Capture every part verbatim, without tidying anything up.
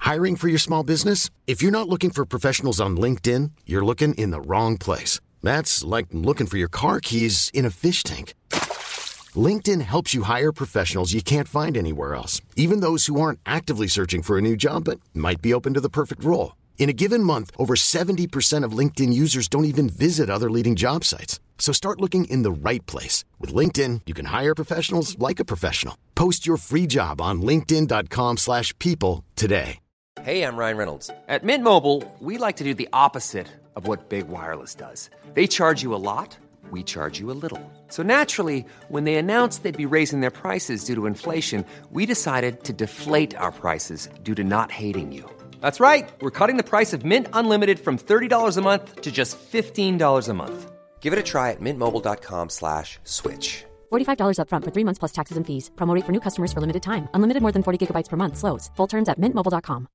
Hiring for your small business? If you're not looking for professionals on LinkedIn, you're looking in the wrong place. That's like looking for your car keys in a fish tank. LinkedIn helps you hire professionals you can't find anywhere else, even those who aren't actively searching for a new job but might be open to the perfect role. In a given month, over seventy percent of LinkedIn users don't even visit other leading job sites. So start looking in the right place. With LinkedIn, you can hire professionals like a professional. Post your free job on linkedin dot com slash people today. Hey, I'm Ryan Reynolds. At Mint Mobile, we like to do the opposite of what Big Wireless does. They charge you a lot, we charge you a little. So naturally, when they announced they'd be raising their prices due to inflation, we decided to deflate our prices due to not hating you. That's right. We're cutting the price of Mint Unlimited from thirty dollars a month to just fifteen dollars a month. Give it a try at mintmobile.com slash switch. forty-five dollars up front for three months plus taxes and fees. Promo rate for new customers for limited time. Unlimited more than forty gigabytes per month. Slows full terms at mint mobile dot com.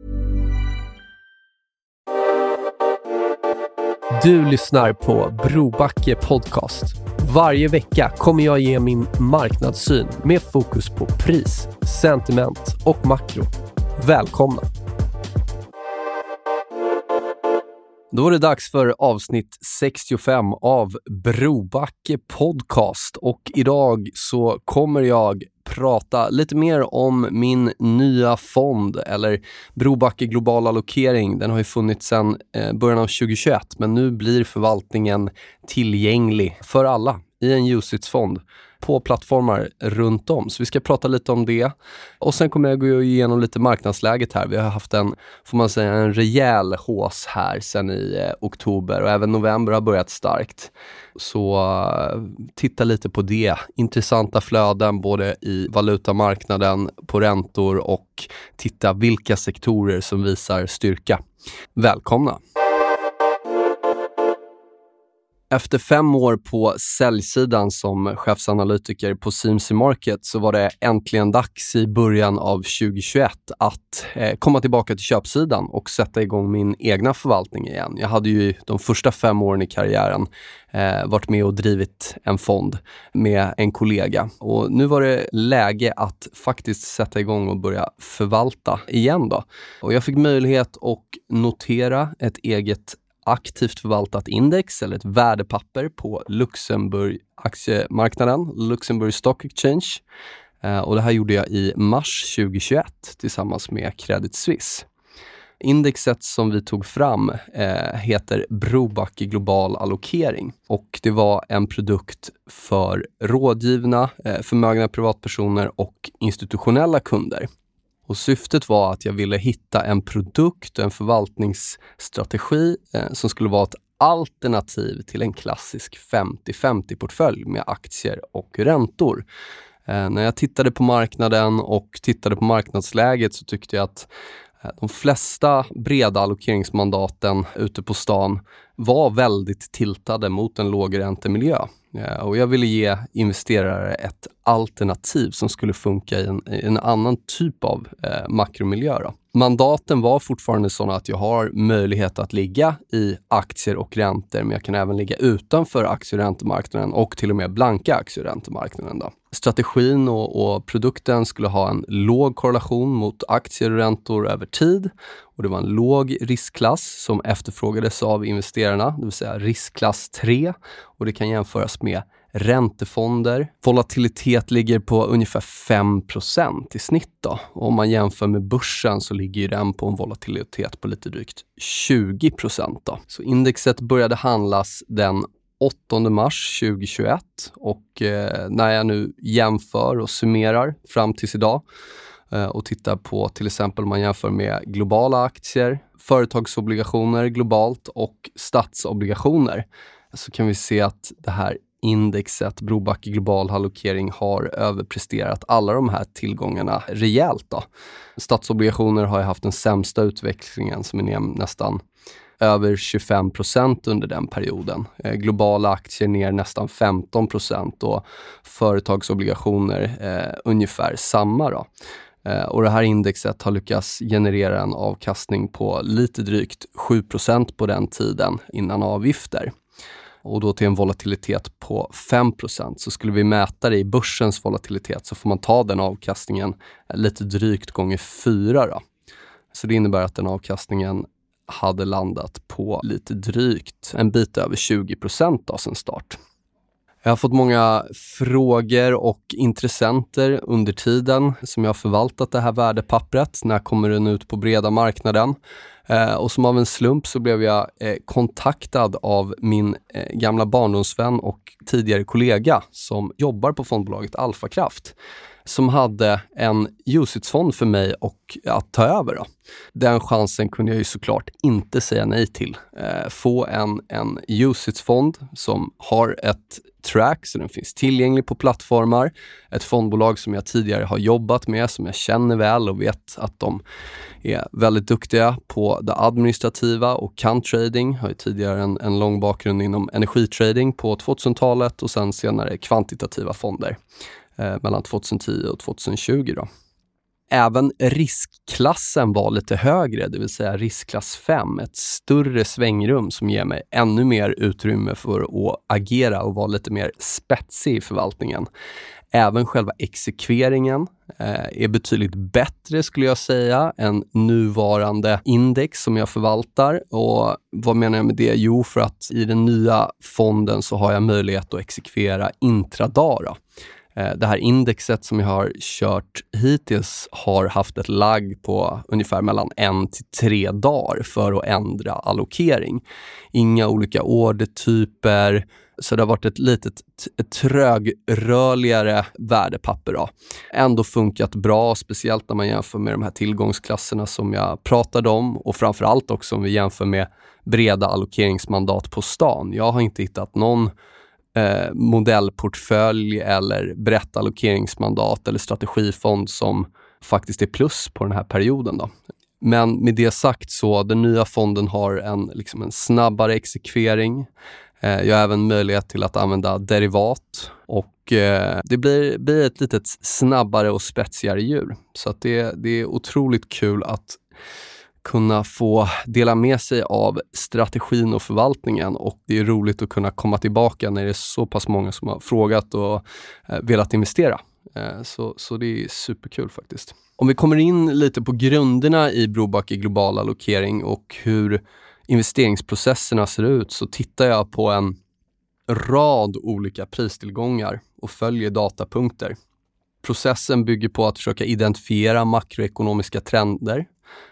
Du lyssnar på Brobacke Podcast. Varje vecka kommer jag ge min marknadssyn med fokus på pris, sentiment och makro. Välkomna! Då är det dags för avsnitt sextiofem av Brobacke Podcast och idag så kommer jag prata lite mer om min nya fond eller Brobacke Global Allokering. Den har ju funnits sedan eh, början av tjugohundratjugoett men nu blir förvaltningen tillgänglig för alla i en U C I T S-fond på plattformar runt om. Så vi ska prata lite om det. Och sen kommer jag gå igenom lite marknadsläget här. Vi har haft en, får man säga, en rejäl hås här sedan i eh, oktober och även november har börjat starkt. Så uh, titta lite på det. Intressanta flöden både i valutamarknaden, på räntor och titta vilka sektorer som visar styrka. Välkomna! Efter fem år på säljsidan som chefsanalytiker på C M C Market så var det äntligen dags i början av tjugohundratjugoett att eh, komma tillbaka till köpsidan och sätta igång min egna förvaltning igen. Jag hade ju de första fem åren i karriären eh, varit med och drivit en fond med en kollega. Och nu var det läge att faktiskt sätta igång och börja förvalta igen då. Och jag fick möjlighet att notera ett eget aktivt förvaltat index eller ett värdepapper på Luxemburg aktiemarknaden, Luxemburg Stock Exchange. Eh, och det här gjorde jag i mars tjugohundratjugoett tillsammans med Credit Suisse. Indexet som vi tog fram eh, heter Brobacke Global Allokering och det var en produkt för rådgivna, eh, förmögna privatpersoner och institutionella kunder. Och syftet var att jag ville hitta en produkt, en förvaltningsstrategi eh, som skulle vara ett alternativ till en klassisk femtio femtio-portfölj med aktier och räntor. Eh, när jag tittade på marknaden och tittade på marknadsläget så tyckte jag att eh, de flesta breda allokeringsmandaten ute på stan var väldigt tiltade mot en lågräntemiljö. Ja, och jag ville ge investerare ett alternativ som skulle funka i en, i en annan typ av eh, makromiljö. Då. Mandaten var fortfarande sådana att jag har möjlighet att ligga i aktier och räntor, men jag kan även ligga utanför aktie- och räntemarknaden och till och med blanka aktie- och räntemarknaden. Då. Strategin och, och produkten skulle ha en låg korrelation mot aktier och räntor över tid och det var en låg riskklass som efterfrågades av investerarna, det vill säga riskklass tre och det kan jämföras med räntefonder. Volatilitet ligger på ungefär fem procent i snitt då. Och om man jämför med börsen så ligger den på en volatilitet på lite drygt tjugo procent då. Så indexet började handlas den åttonde mars tjugohundratjugoett och eh, när jag nu jämför och summerar fram tills idag eh, och tittar på till exempel om man jämför med globala aktier, företagsobligationer globalt och statsobligationer så kan vi se att det här indexet Brobacke Global Allokering har överpresterat alla de här tillgångarna rejält då. Statsobligationer har ju haft den sämsta utvecklingen som är ner nästan över tjugofem procent under den perioden. Eh, globala aktier ner nästan femton procent och företagsobligationer eh, ungefär samma då. Eh, och det här indexet har lyckats generera en avkastning på lite drygt sju procent på den tiden innan avgifter. Och då till en volatilitet på fem procent. Så skulle vi mäta det i börsens volatilitet så får man ta den avkastningen lite drygt gånger fyra då. Så det innebär att den avkastningen hade landat på lite drygt en bit över tjugo procent av sin start. Jag har fått många frågor och intressenter under tiden som jag har förvaltat det här värdepappret. När kommer den ut på breda marknaden? Eh, och som av en slump så blev jag eh, kontaktad av min eh, gamla barndomsvän och tidigare kollega som jobbar på fondbolaget Alfakraft, som hade en U C I T S-fond för mig och att ta över. Då. Den chansen kunde jag ju såklart inte säga nej till. Eh, få en, en U C I T S-fond som har ett track, så den finns tillgänglig på plattformar. Ett fondbolag som jag tidigare har jobbat med, som jag känner väl och vet att de är väldigt duktiga på det administrativa och kan trading. Har ju tidigare en, en lång bakgrund inom energitrading på tvåtusentalet och sen senare kvantitativa fonder eh, mellan tjugohundratio och tjugotjugo då. Även riskklassen var lite högre, det vill säga riskklass fem, ett större svängrum som ger mig ännu mer utrymme för att agera och vara lite mer spetsig i förvaltningen. Även själva exekveringen eh, är betydligt bättre skulle jag säga än nuvarande index som jag förvaltar. Och vad menar jag med det? Jo, för att i den nya fonden så har jag möjlighet att exekvera intradag då. Det här indexet som jag har kört hittills har haft ett lagg på ungefär mellan en till tre dagar för att ändra allokering. Inga olika ordertyper, så det har varit ett litet ett trögrörligare värdepapper då. Ändå funkat bra, speciellt när man jämför med de här tillgångsklasserna som jag pratade om och framförallt också om vi jämför med breda allokeringsmandat på stan. Jag har inte hittat någon Eh, modellportfölj eller brett allokeringsmandat eller strategifond som faktiskt är plus på den här perioden då. Men med det sagt så den nya fonden har en, liksom en snabbare exekvering. Eh, jag har även möjlighet till att använda derivat och eh, det blir, blir ett litet snabbare och spetsigare djur. Så att det, det är otroligt kul att kunna få dela med sig av strategin och förvaltningen, och det är roligt att kunna komma tillbaka när det är så pass många som har frågat och eh, velat investera. Eh, så, så det är superkul faktiskt. Om vi kommer in lite på grunderna i Brobacke global allokering och hur investeringsprocesserna ser ut, så tittar jag på en rad olika pristillgångar och följer datapunkter. Processen bygger på att försöka identifiera makroekonomiska trender.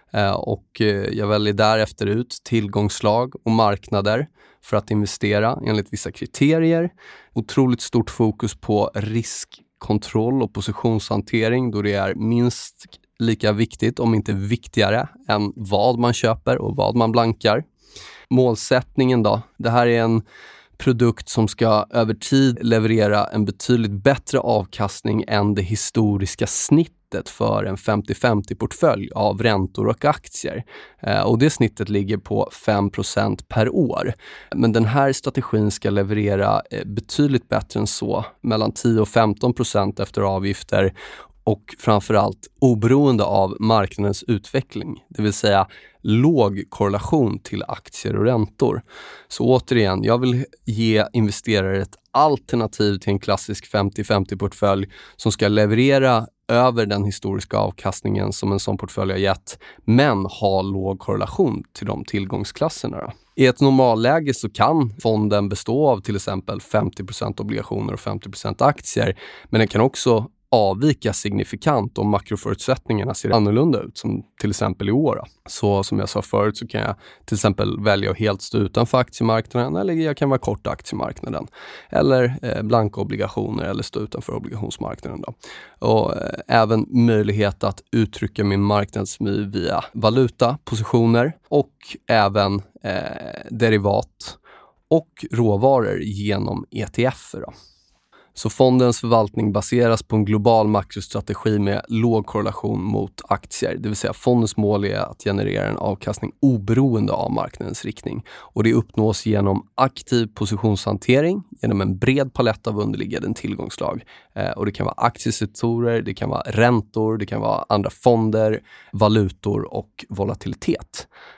Och jag väljer därefter ut tillgångslag och marknader för att investera enligt vissa kriterier. Otroligt stort fokus på riskkontroll och positionshantering, då det är minst lika viktigt, om inte viktigare, än vad man köper och vad man blankar. Målsättningen då, det här är en produkt som ska över tid leverera en betydligt bättre avkastning än det historiska snittet för en femtio femtio-portfölj av räntor och aktier. Eh, och det snittet ligger på fem procent per år. Men den här strategin ska leverera eh, betydligt bättre än så, mellan tio och femton procent efter avgifter, och framförallt oberoende av marknadens utveckling, det vill säga låg korrelation till aktier och räntor. Så återigen, jag vill ge investerare ett alternativ till en klassisk femtio femtio-portfölj som ska leverera över den historiska avkastningen som en sån portfölj har gett, men ha låg korrelation till de tillgångsklasserna då. I ett normalläge så kan fonden bestå av till exempel femtio procent obligationer och femtio procent aktier, men den kan också avvika signifikant om makroförutsättningarna ser annorlunda ut, som till exempel i år. Då. Så som jag sa förut så kan jag till exempel välja att helt stå utanför aktiemarknaden, eller jag kan vara kort aktiemarknaden, eller eh, blanka obligationer eller stå utanför obligationsmarknaden. Då. Och eh, även möjlighet att uttrycka min marknadsmy via valutapositioner och även eh, derivat och råvaror genom E T F-er. Då. Så fondens förvaltning baseras på en global makrostrategi med låg korrelation mot aktier. Det vill säga fondens mål är att generera en avkastning oberoende av marknadens riktning. Och det uppnås genom aktiv positionshantering, genom en bred palett av underliggande tillgångslag. Eh, och det kan vara aktiesektorer, det kan vara räntor, det kan vara andra fonder, valutor och volatilitet.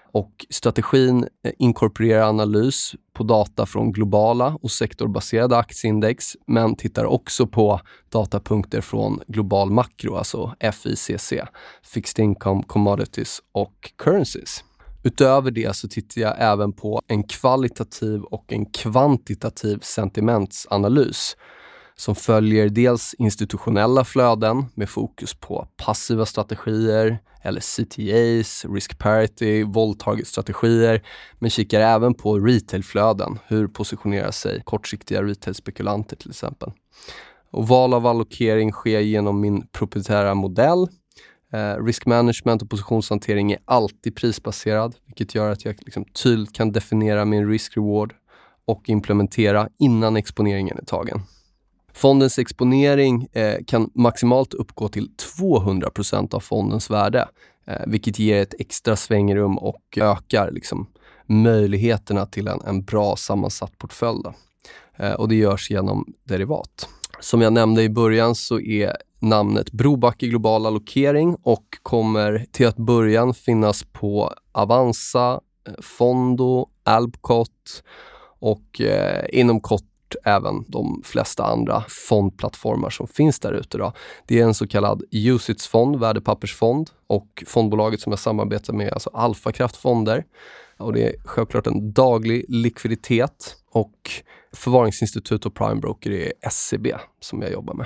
Och strategin inkorporerar analys på data från globala och sektorbaserade aktieindex, men tittar också på datapunkter från global makro, alltså F I C C, Fixed Income, Commodities och Currencies. Utöver det så tittar jag även på en kvalitativ och en kvantitativ sentimentsanalys som följer dels institutionella flöden med fokus på passiva strategier eller C T As, risk parity, vol-target-strategier, men kikar även på retailflöden. Hur positionerar sig kortsiktiga retailspekulanter till exempel. Och val av allokering sker genom min proprietära modell. Eh, risk management och positionshantering är alltid prisbaserad, vilket gör att jag liksom tydligt kan definiera min risk-reward och implementera innan exponeringen är tagen. Fondens exponering eh, kan maximalt uppgå till tvåhundra procent av fondens värde, eh, vilket ger ett extra svängrum och ökar liksom, möjligheterna till en, en bra sammansatt portfölj. Eh, och det görs genom derivat. Som jag nämnde i början så är namnet Brobacke Global Allokering och kommer till att början finnas på Avanza, Fondo, Albcott och eh, inom kort även de flesta andra fondplattformar som finns där ute då. Det är en så kallad U C I T S-fond, värdepappersfond, och fondbolaget som jag samarbetar med, alltså Alpha Kraftfonder. Och det är självklart en daglig likviditet, och förvaringsinstitut och prime broker är S C B som jag jobbar med.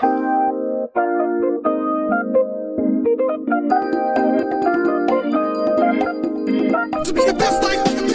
To be the best I can.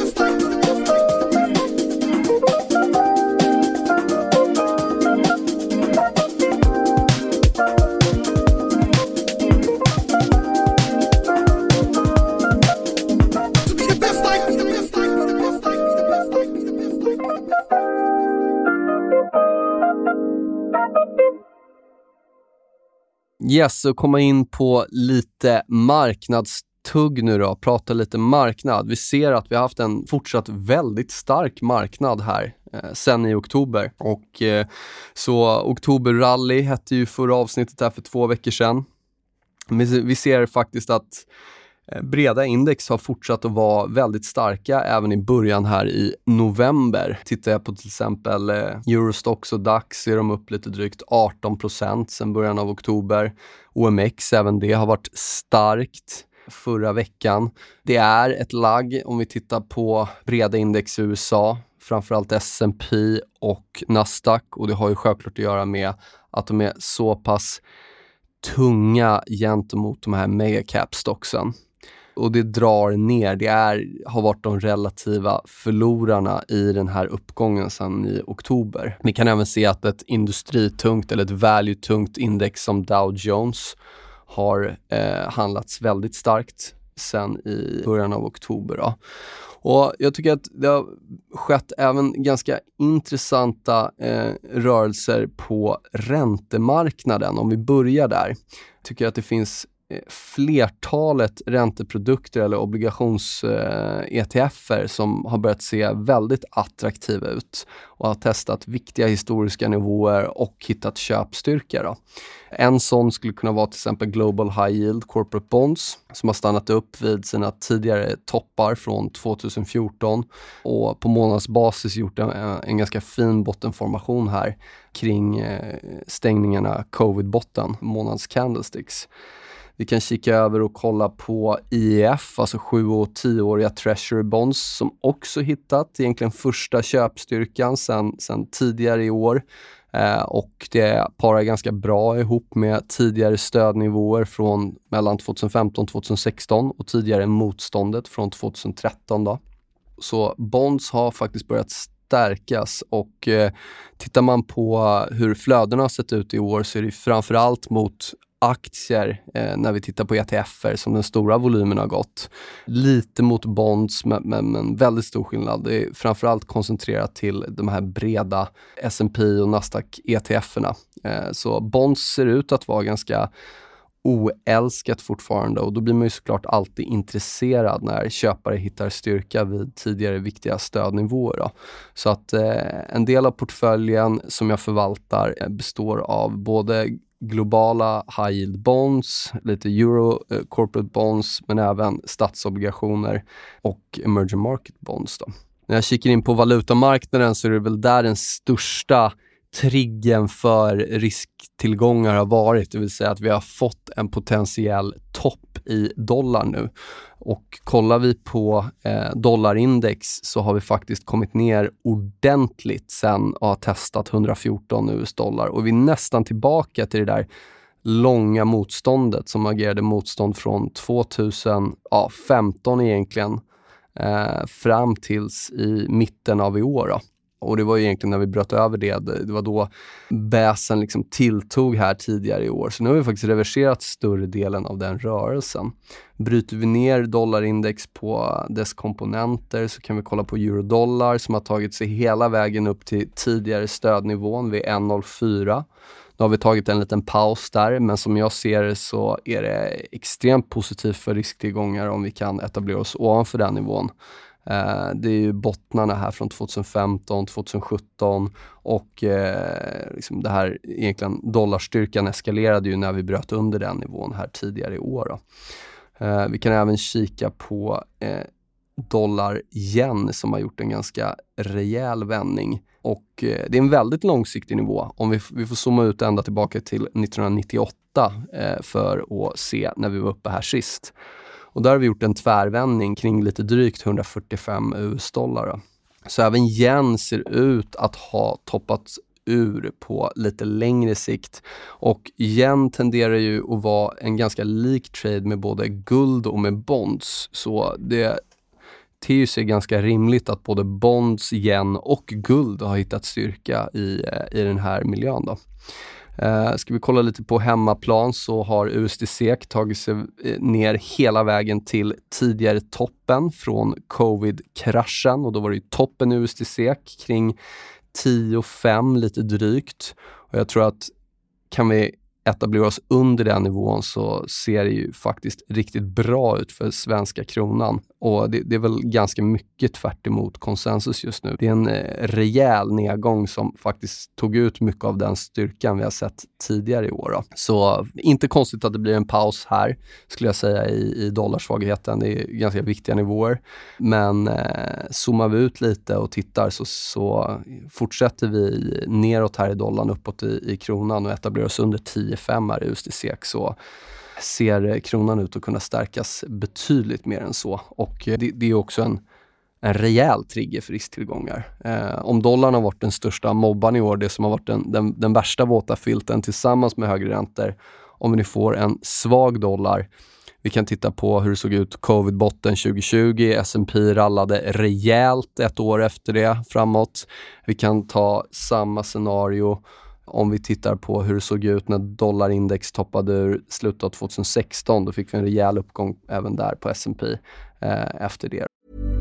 Yes, så komma in på lite marknadstugg nu då, prata lite marknad. Vi ser att vi har haft en fortsatt väldigt stark marknad här eh, sen i oktober. Och eh, så oktoberrally hette ju förra avsnittet här för två veckor sedan. Men vi ser faktiskt att breda index har fortsatt att vara väldigt starka även i början här i november. Tittar jag på till exempel Eurostoxx och DAX så är de upp lite drygt arton procent sedan början av oktober. O M X, även det har varit starkt förra veckan. Det är ett lagg om vi tittar på breda index i U S A, framförallt S and P och Nasdaq, och det har ju självklart att göra med att de är så pass tunga gentemot de här megacap-stocksen. Och det drar ner, det är, har varit de relativa förlorarna i den här uppgången sedan i oktober. Vi kan även se att ett industritungt eller ett value-tungt index som Dow Jones har eh, handlats väldigt starkt sedan i början av oktober. Då. Och jag tycker att det har skett även ganska intressanta eh, rörelser på räntemarknaden. Om vi börjar där, tycker jag att det finns flertalet ränteprodukter eller obligations-E T F-er som har börjat se väldigt attraktiva ut och har testat viktiga historiska nivåer och hittat köpstyrka. Då. En sån skulle kunna vara till exempel Global High Yield Corporate Bonds som har stannat upp vid sina tidigare toppar från tjugohundrafjorton och på månadsbasis gjort en, en ganska fin bottenformation här kring stängningarna covid-botten, månads candlesticks. Vi kan kika över och kolla på I E F, alltså sju och tioåriga Treasury Bonds som också hittat egentligen första köpstyrkan sedan, sedan tidigare i år. Eh, och det parar ganska bra ihop med tidigare stödnivåer från mellan tjugohundrafemton och tjugohundrasexton och tidigare motståndet från tjugotretton. Då. Så bonds har faktiskt börjat stärkas, och eh, tittar man på hur flödena har sett ut i år så är det framförallt mot aktier eh, när vi tittar på E T F-er som den stora volymen har gått. Lite mot bonds, men, men, men väldigt stor skillnad. Det är framförallt koncentrerat till de här breda S and P och Nasdaq E T F-erna. Eh, så bonds ser ut att vara ganska oälskat fortfarande, och då blir man ju såklart alltid intresserad när köpare hittar styrka vid tidigare viktiga stödnivåer. Då. Så att eh, en del av portföljen som jag förvaltar består av både globala high yield bonds, lite euro eh, corporate bonds, men även statsobligationer och emerging market bonds då. När jag kikar in på valutamarknaden så är det väl där den största triggen för risktillgångar har varit, det vill säga att vi har fått en potentiell topp i dollar nu. Och kollar vi på eh, dollarindex så har vi faktiskt kommit ner ordentligt sen att ha testat hundrafjorton U S dollar. Och vi är nästan tillbaka till det där långa motståndet som agerade motstånd från tjugohundrafemton egentligen eh, fram tills i mitten av i år då. Och det var ju egentligen när vi bröt över det, det var då bäsen liksom tilltog här tidigare i år. Så nu har vi faktiskt reverserat större delen av den rörelsen. Bryter vi ner dollarindex på dess komponenter så kan vi kolla på eurodollar som har tagit sig hela vägen upp till tidigare stödnivån vid ett komma noll fyra. Nu har vi tagit en liten paus där, men som jag ser det så är det extremt positivt för risktillgångar om vi kan etablera oss ovanför den nivån. Uh, det är ju bottnarna här från tjugohundrafemton, tjugosjutton och uh, liksom det här egentligen dollarstyrkan eskalerade ju när vi bröt under den nivån här tidigare i år då. Uh, vi kan även kika på uh, dollar yen som har gjort en ganska rejäl vändning och uh, det är en väldigt långsiktig nivå. Om vi, vi får zooma ut ända tillbaka till nittonhundranittioåtta uh, för att se när vi var uppe här sist. Och där har vi gjort en tvärvändning kring lite drygt hundrafyrtiofem U S dollar. Då. Så även yen ser ut att ha toppat ur på lite längre sikt. Och yen tenderar ju att vara en ganska lik trade med både guld och med bonds. Så det ter sig ganska rimligt att både bonds, yen och guld har hittat styrka i, i den här miljön då. Uh, ska vi kolla lite på hemmaplan så har U S D C tagit sig ner hela vägen till tidigare toppen från covid-kraschen och då var det ju toppen U S D C kring tio komma fem lite drygt och jag tror att kan vi etablera oss under den nivån så ser det ju faktiskt riktigt bra ut för svenska kronan. Och det, det är väl ganska mycket tvärt emot konsensus just nu. Det är en eh, rejäl nedgång som faktiskt tog ut mycket av den styrkan vi har sett tidigare i år. Då. Så inte konstigt att det blir en paus här skulle jag säga i, i dollarsvagheten. Det är ganska viktiga nivåer. Men eh, zoomar vi ut lite och tittar så, så fortsätter vi neråt här i dollarn uppåt i, i kronan och etablerar oss under tio komma fem här i U S D C så ser kronan ut att kunna stärkas betydligt mer än så. Och det, det är också en, en rejäl trigger för risktillgångar. Eh, om dollarn har varit den största mobban i år, det som har varit den, den, den värsta våta filten tillsammans med högre räntor, om vi nu får en svag dollar. Vi kan titta på hur det såg ut covid-botten tjugohundratjugo. S and P rallade rejält ett år efter det framåt. Vi kan ta samma scenario om vi tittar på hur det såg ut när dollarindex toppade ur slutet av tjugohundrasexton. Då fick vi en rejäl uppgång även där på S and P eh, efter det.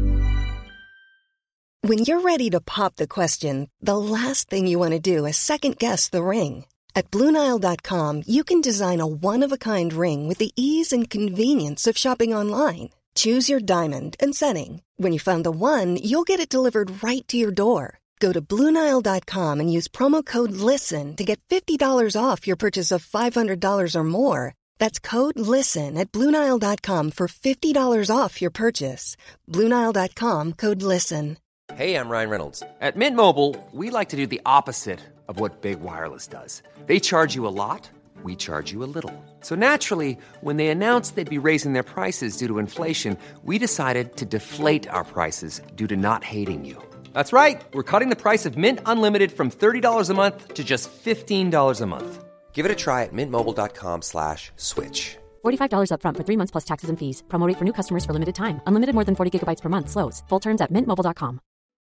When you're ready to pop the question, the last thing you want to do is second guess the ring. At Blue Nile dot com you can design a one-of-a-kind ring with the ease and convenience of shopping online. Choose your diamond and setting. When you find the one, you'll get it delivered right to your door. Go to Blue Nile dot com and use promo code LISTEN to get fifty dollars off your purchase of five hundred dollars or more. That's code LISTEN at Blue Nile dot com for fifty dollars off your purchase. Blue Nile dot com, code LISTEN. Hey, I'm Ryan Reynolds. At Mint Mobile, we like to do the opposite of what Big Wireless does. They charge you a lot, we charge you a little. So naturally, when they announced they'd be raising their prices due to inflation, we decided to deflate our prices due to not hating you. That's right. We're cutting the price of Mint Unlimited from thirty dollars a month to just fifteen dollars a month. Give it a try at mintmobile.com slash switch. forty-five dollars up front for three months plus taxes and fees. Promo rate for new customers for limited time. Unlimited more than forty gigabytes per month slows. Full terms at mint mobile dot com.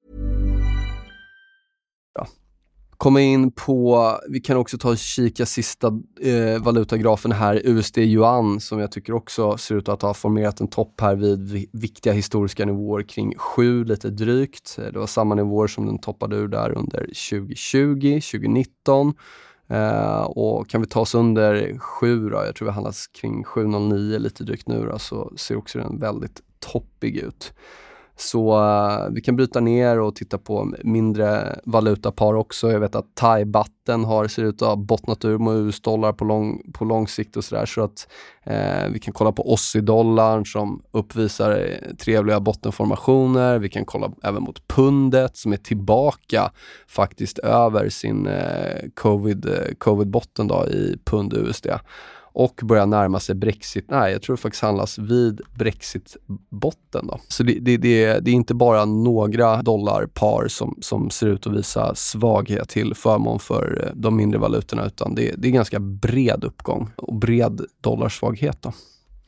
Ja. Komma in på, vi kan också ta och kika sista eh, valutagrafen här, U S D-yuan, som jag tycker också ser ut att ha formerat en topp här vid viktiga historiska nivåer kring sju lite drygt. Det var samma nivåer som den toppade ur där under tjugohundratjugo, tjugonitton. Uh, och kan vi ta oss under sju då, jag tror vi handlas kring sju noll nio lite drygt nu då, så ser också den väldigt toppig ut. Så uh, vi kan bryta ner och titta på mindre valutapar också. Jag vet att thai-batten har ser ut att ha bottnat ur med U S-dollar på lång, på lång sikt och sådär. Så att uh, vi kan kolla på Aussie-dollarn som uppvisar trevliga bottenformationer. Vi kan kolla även mot pundet som är tillbaka faktiskt över sin uh, covid, uh, covid-botten då i pund U S D. Och börjar närma sig Brexit. Nej, jag tror det faktiskt handlas vid Brexit-botten då. Så det, det, det, det är inte bara några dollarpar som, som ser ut att visa svaghet till förmån för de mindre valutorna, utan det, det är ganska bred uppgång och bred dollarsvaghet då.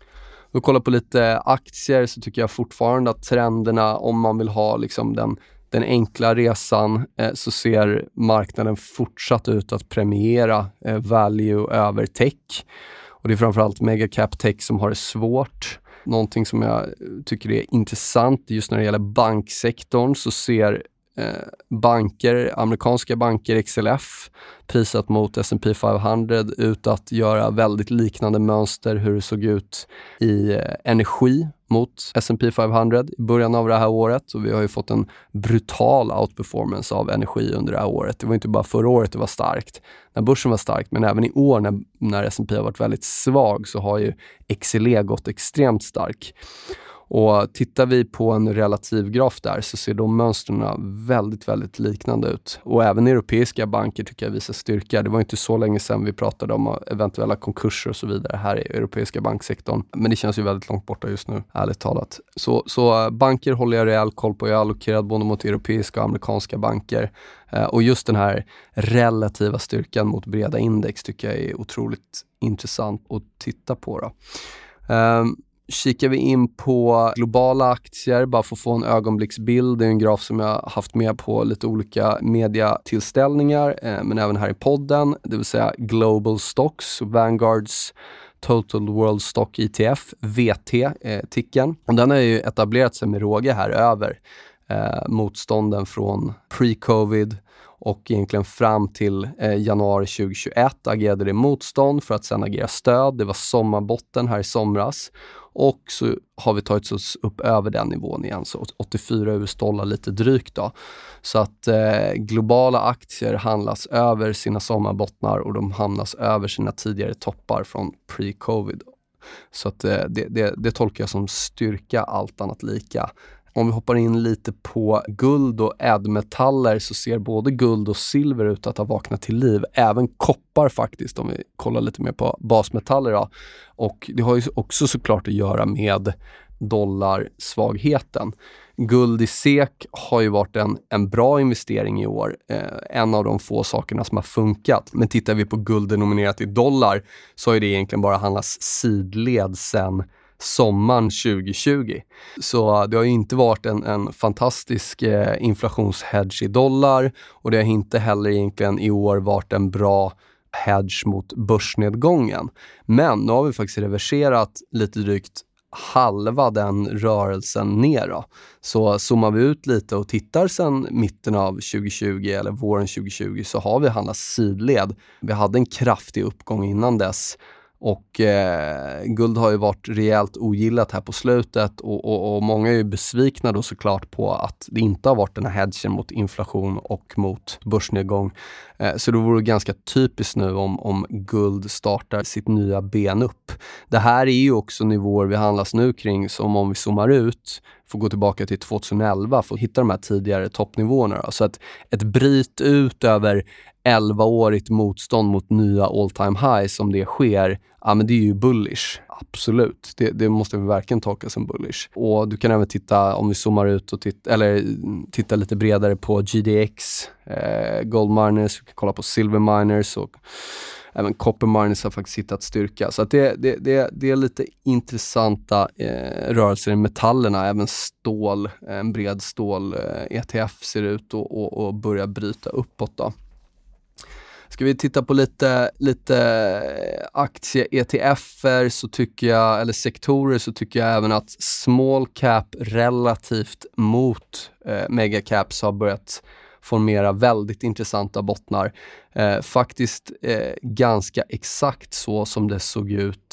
Då kollar på lite aktier så tycker jag fortfarande att trenderna, om man vill ha liksom den Den enkla resan, eh, så ser marknaden fortsatt ut att premiera eh, value över tech. Och det är framförallt megacap tech som har det svårt. Någonting som jag tycker är intressant just när det gäller banksektorn, så ser eh, banker, amerikanska banker, X L F, prisat mot S and P femhundra ut att göra väldigt liknande mönster hur det såg ut i eh, energi mot S and P femhundra i början av det här året, och vi har ju fått en brutal outperformance av energi under det här året. Det var inte bara förra året det var starkt när börsen var starkt, men även i år när, när S and P har varit väldigt svag så har ju X L E gått extremt stark. Och tittar vi på en relativ graf där så ser de mönstren väldigt, väldigt liknande ut. Och även europeiska banker tycker jag visar styrka. Det var inte så länge sedan vi pratade om eventuella konkurser och så vidare här i europeiska banksektorn. Men det känns ju väldigt långt borta just nu, ärligt talat. Så, så banker håller jag rejäl koll på. Jag är allokerad både mot europeiska och amerikanska banker. Och just den här relativa styrkan mot breda index tycker jag är otroligt intressant att titta på då. Um, Kikar vi in på globala aktier bara för att få en ögonblicksbild. Det är en graf som jag har haft med på lite olika mediatillställningar eh, men även här i podden. Det vill säga Global Stocks, Vanguards Total World Stock E T F, V T-ticken. Och den har ju etablerat sig med råge här över eh, motstånden från pre-covid. Och egentligen fram till eh, januari tjugohundratjugoett agerade det motstånd för att sedan agera stöd. Det var sommarbotten här i somras. Och så har vi tagit oss upp över den nivån igen, så åttiofyra U S-dollar lite drygt då. Så att eh, globala aktier handlas över sina sommarbottnar och de hamnas över sina tidigare toppar från pre-covid. Så att eh, det, det, det tolkar jag som styrka, allt annat lika. Om vi hoppar in lite på guld och ädelmetaller så ser både guld och silver ut att ha vaknat till liv. Även koppar faktiskt, om vi kollar lite mer på basmetaller då. Och det har ju också såklart att göra med dollarsvagheten. Guld i SEK har ju varit en, en bra investering i år. Eh, en av de få sakerna som har funkat. Men tittar vi på guld denominerat i dollar så har det egentligen bara handlats sidled sedan sommaren tjugohundratjugo. Så det har ju inte varit en, en fantastisk eh, inflationshedge i dollar, och det har inte heller egentligen i år varit en bra hedge mot börsnedgången. Men nu har vi faktiskt reverserat lite drygt halva den rörelsen ner då. Så zoomar vi ut lite och tittar sedan mitten av tjugohundratjugo eller våren tjugohundratjugo så har vi handlat sidled. Vi hade en kraftig uppgång innan dess. Och eh, guld har ju varit rejält ogillat här på slutet och, och, och många är ju besvikna då såklart på att det inte har varit den här hedgen mot inflation och mot börsnedgång. Eh, så det vore ganska typiskt nu om, om guld startar sitt nya ben upp. Det här är ju också nivåer vi handlas nu kring, som om vi zoomar ut får gå tillbaka till tjugoelva för att hitta de här tidigare toppnivåerna. Då. Så att ett bryt ut över elva-årigt motstånd mot nya all-time highs som det sker, ja men det är ju bullish. Absolut. Det, det måste vi verkligen tolka som bullish. Och du kan även titta, om vi zoomar ut och titta, eller titta lite bredare på G D X, eh, gold miners, vi kan kolla på silver miners och även copper miners har faktiskt hittat styrka. Så att det, det, det, det är lite intressanta eh, rörelser i metallerna. Även stål, en bred stål eh, E T F ser ut och, och, och börjar bryta uppåt då. Ska vi titta på lite, lite aktie-E T F-er så tycker jag, eller sektorer, så tycker jag även att small cap relativt mot eh, megacaps har börjat formera väldigt intressanta bottnar. Eh, faktiskt eh, ganska exakt så som det såg ut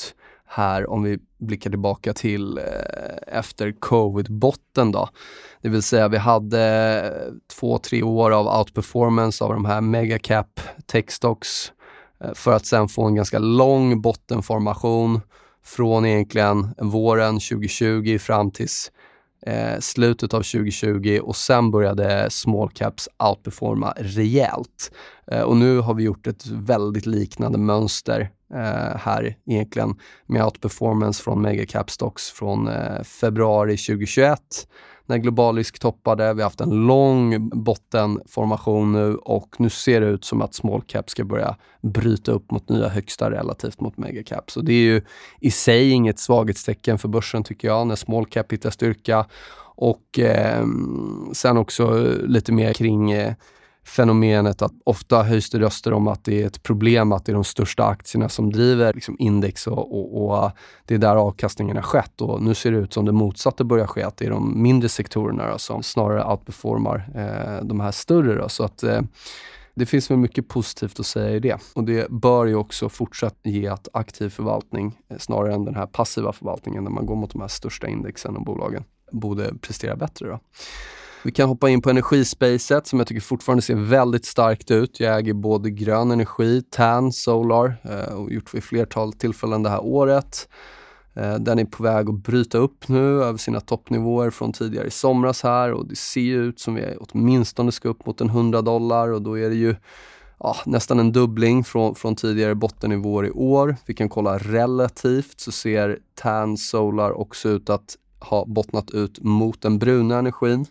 här om vi blickar tillbaka till eh, efter covid-botten då. Det vill säga vi hade två, tre år av outperformance av de här megacap techstocks eh, för att sen få en ganska lång bottenformation från egentligen våren tjugo tjugo fram tills eh, slutet av tjugo tjugo och sen började small caps outperforma rejält. Eh, och nu har vi gjort ett väldigt liknande mönster eh, här egentligen med outperformance från megacap stocks från eh, februari tjugo tjugoett när global risk toppade. Vi har haft en lång bottenformation nu och nu ser det ut som att small cap ska börja bryta upp mot nya högsta relativt mot megacap. Så det är ju i sig inget svaghetstecken för börsen tycker jag när small cap hittar styrka. Och eh, sen också lite mer kring eh, fenomenet att ofta höjs det röster om att det är ett problem att det är de största aktierna som driver liksom index och, och, och det är där avkastningen har skett. Och nu ser det ut som det motsatta börjar ske, att det är de mindre sektorerna då, som snarare outperformar eh, de här större. Då. Så att eh, det finns väl mycket positivt att säga i det. Och det bör ju också fortsatt ge att aktiv förvaltning eh, snarare än den här passiva förvaltningen när man går mot de här största indexen och bolagen borde prestera bättre då. Vi kan hoppa in på energispacet som jag tycker fortfarande ser väldigt starkt ut. Jag äger både grön energi, T A N, Solar eh, och gjort vid flertal tillfällen det här året. Eh, den är på väg att bryta upp nu över sina toppnivåer från tidigare i somras här och det ser ut som vi åtminstone ska upp mot en hundra dollar och då är det ju ja, nästan en dubbling från, från tidigare bottennivåer i år. Vi kan kolla relativt så ser T A N, Solar också ut att ha bottnat ut mot den bruna energin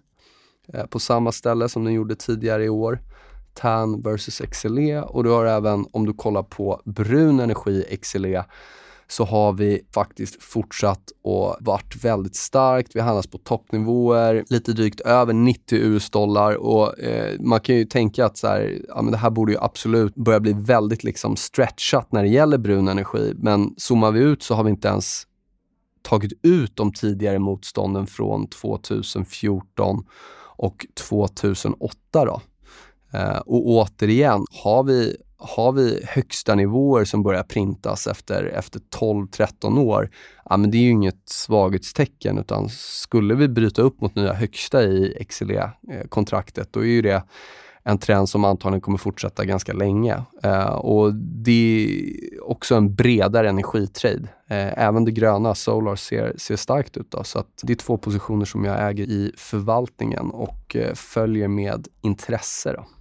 på samma ställe som den gjorde tidigare i år. T A N versus X L E och du har även, om du kollar på brun energi X L E så har vi faktiskt fortsatt och varit väldigt starkt. Vi handlas på toppnivåer, lite drygt över nittio U S dollar och eh, man kan ju tänka att så här, ja, men det här borde ju absolut börja bli väldigt liksom stretchat när det gäller brun energi, men zoomar vi ut så har vi inte ens tagit ut de tidigare motstånden från tjugohundrafjorton och tjugohundraåtta då. Eh, och återigen, har vi, har vi högsta nivåer som börjar printas efter, efter tolv tretton år, ja, men det är ju inget svaghetstecken utan skulle vi bryta upp mot nya högsta i X L E-kontraktet då är ju det en trend som antagligen kommer fortsätta ganska länge. Eh, och det är också en bredare energitrade. Eh, även det gröna, Solar, ser, ser starkt ut. Då, så att det är två positioner som jag äger i förvaltningen och eh, följer med intresse. Då.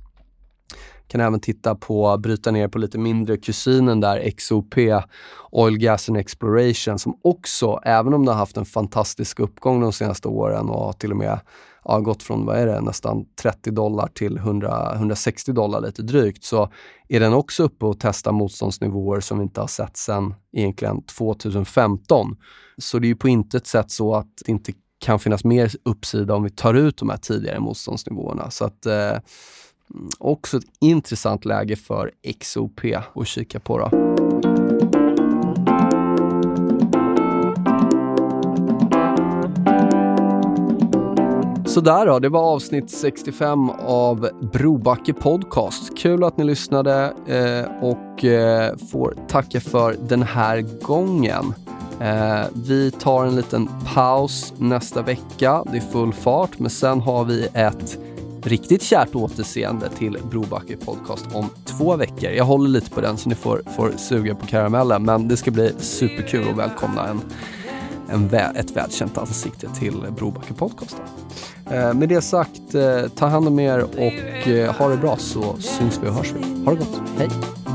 Kan även titta på, bryta ner på lite mindre kusinen där, X O P, Oil, Gas and Exploration, som också, även om det har haft en fantastisk uppgång de senaste åren och till och med har gått från, vad är det, nästan trettio dollar till hundra, hundrasextio dollar lite drygt, så är den också uppe och testar motståndsnivåer som vi inte har sett sedan egentligen tjugohundrafemton. Så det är ju på intet sätt så att det inte kan finnas mer uppsida om vi tar ut de här tidigare motståndsnivåerna. Så att eh, också ett intressant läge för X O P att kika på då. Så där då, det var avsnitt sextiofem av Brobacke Podcast. Kul att ni lyssnade eh, och eh, får tacka för den här gången. Eh, vi tar en liten paus nästa vecka, det är full fart, men sen har vi ett riktigt kärt återseende till Brobacke Podcast om två veckor. Jag håller lite på den så ni får, får suga på karamellen, men det ska bli superkul att välkomna en, en vä- ett välkänt ansikte till Brobacke Podcast. Eh, med det sagt, eh, ta hand om er och eh, ha det bra, så syns vi och hörs vi. Ha det gott, hej!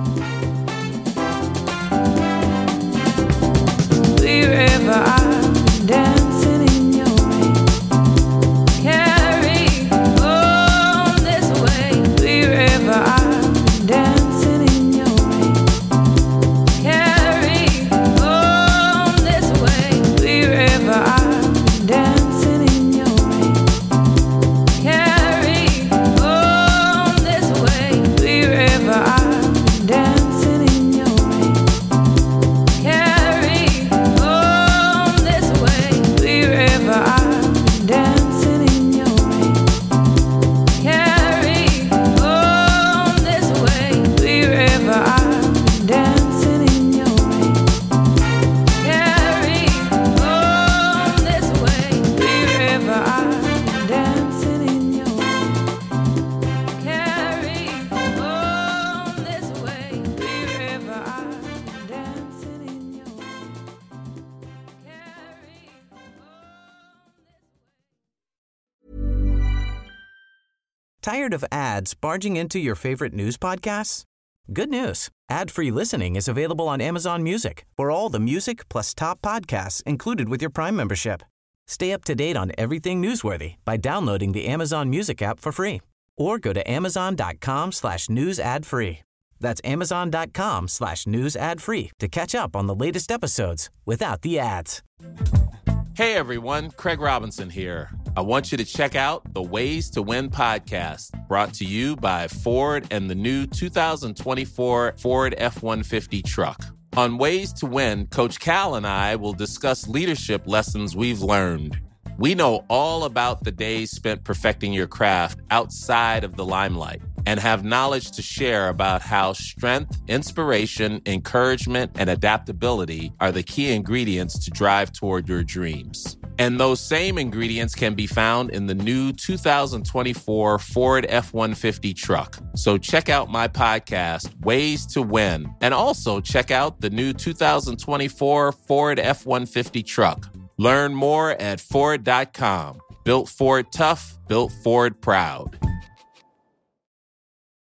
Wherever I'm dancing in your rain, carry on this way. Wherever I'm dancing in your rain, carry on this way. Wherever I'm dancing in your rain, carry on this way. Wherever I'm Tired of ads barging into your favorite news podcasts? Good news. Ad-free listening is available on Amazon Music for all the music plus top podcasts included with your Prime membership. Stay up to date on everything newsworthy by downloading the Amazon Music app for free or go to amazon.com slash news ad free. That's amazon.com slash news ad free to catch up on the latest episodes without the ads. Hey everyone, Craig Robinson here. I want you to check out the Ways to Win podcast, brought to you by Ford and the new two thousand twenty-four Ford F one fifty truck. On Ways to Win, Coach Cal and I will discuss leadership lessons we've learned. We know all about the days spent perfecting your craft outside of the limelight and have knowledge to share about how strength, inspiration, encouragement, and adaptability are the key ingredients to drive toward your dreams. And those same ingredients can be found in the new two thousand twenty-four Ford F one fifty truck. So check out my podcast, Ways to Win, and also check out the new two thousand twenty-four Ford F one fifty truck. Learn more at Ford dot com. Built Ford tough, built Ford proud.